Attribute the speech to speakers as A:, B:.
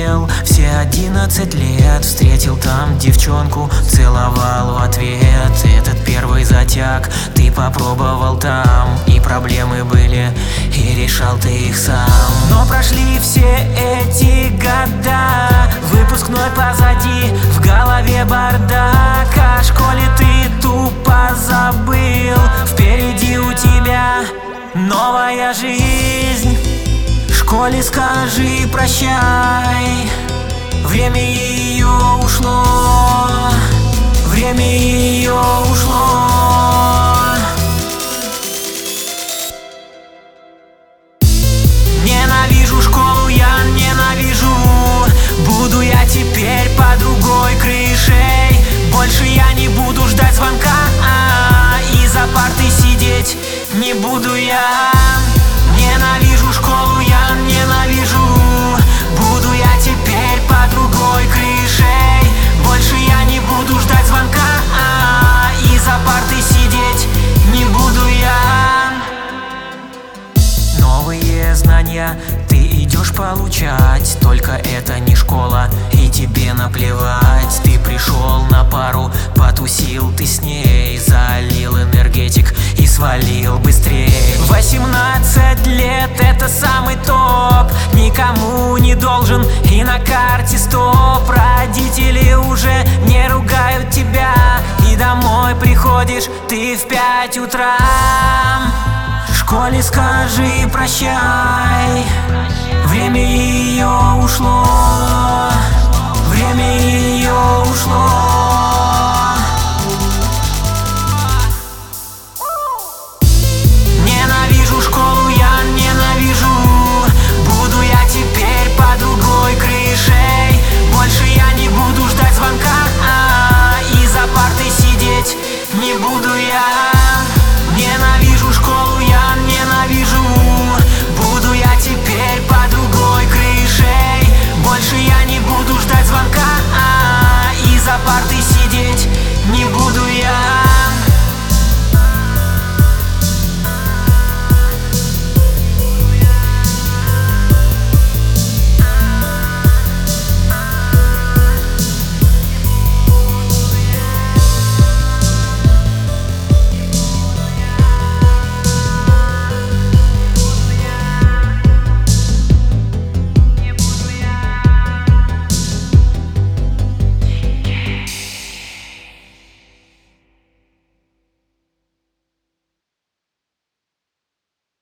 A: сидел все 11 лет. Встретил там девчонку, целовал в ответ. Этот первый затяг ты попробовал там, и проблемы были, и решал ты их сам. Но прошли все эти года, выпускной позади, в голове бардак. О школе ты тупо забыл, впереди у тебя новая жизнь. Школе скажи прощай, время ее ушло, время ее ушло. Ненавижу школу, я ненавижу. Буду я теперь под другой крышей. Больше я не буду ждать звонка, и за партой сидеть не буду я. Ненавижу школу, я ненавижу. Буду я теперь под другой крышей. Больше я не буду ждать звонка, и за партой сидеть не буду я. Новые знания ты идешь получать, только это не школа, и тебе наплевать. Ты пришел на пару, потусил ты с ней, залил энергетик и свалил быстрее. 18 лет это самый топ, никому не должен и на карте стоп. Родители уже не ругают тебя, и домой приходишь ты в 5 утра. Школе скажи прощай, время ее ушло, время ее ушло.